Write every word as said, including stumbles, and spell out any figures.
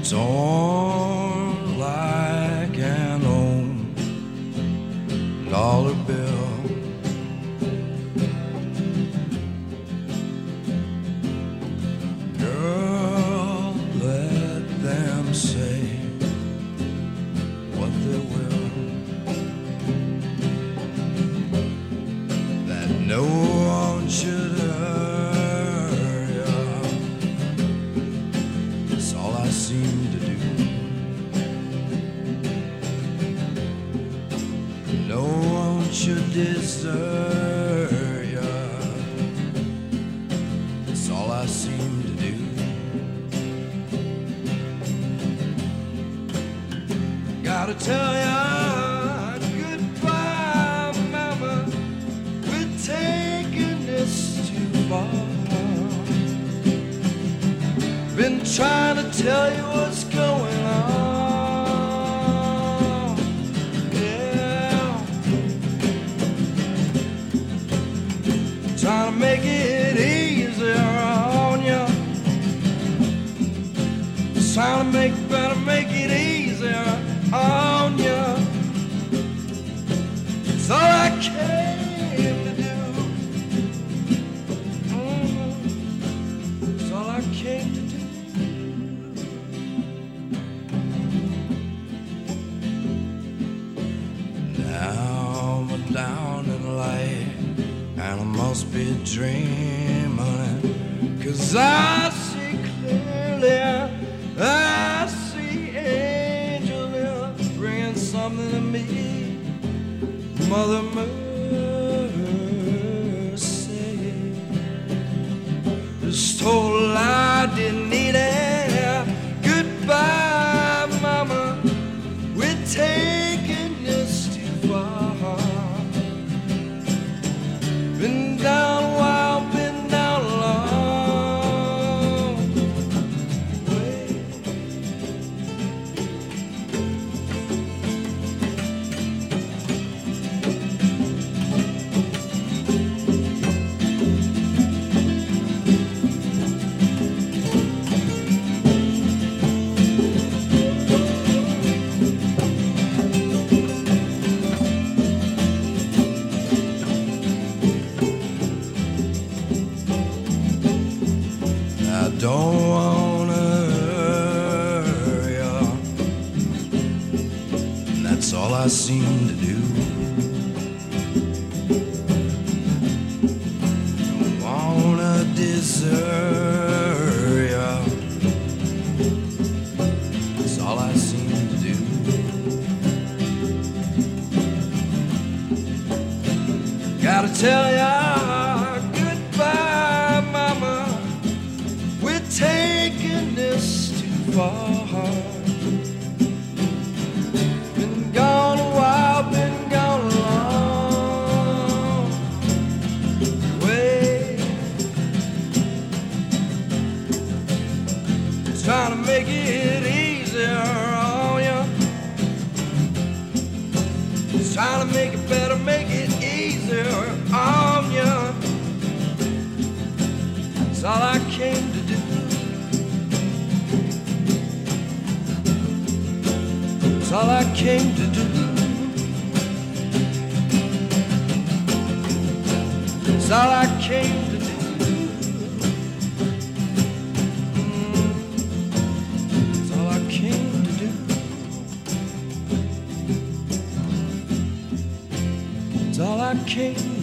torn like an old dollar bill. Girl, let them say what they will, that no one should hurt you. That's all I seem to do. No one should desert you. That's all I seem to do. Gotta tell ya goodbye, mama. We're taking this too far. Been trying to tell you what's going on. Yeah. Trying to make it easier on you. Trying to make better, make it easier on you. It's all I came to do. Mm-hmm. It's all I came to do. Now I'm down in the light, and I must be dreaming, 'cause I see clearly, I see angels bringing something to me. Mother Mercy, just told I didn't need it. Goodbye, mama, we're taking this too far. Been down a while, been down a long way. I don't wanna hurt ya, and that's all I seem to do. Don't wanna desert ya, that's all I seem to do. Gotta tell ya goodbye, mama, we're taking this too far. Been gone a while, been gone a long way. Trying to make it easier on you. Trying to make it better, make it easier on you. That's all I came to do. That's all I came to do. That's all I came to do. Mm. That's all I came to do. That's all I came to do.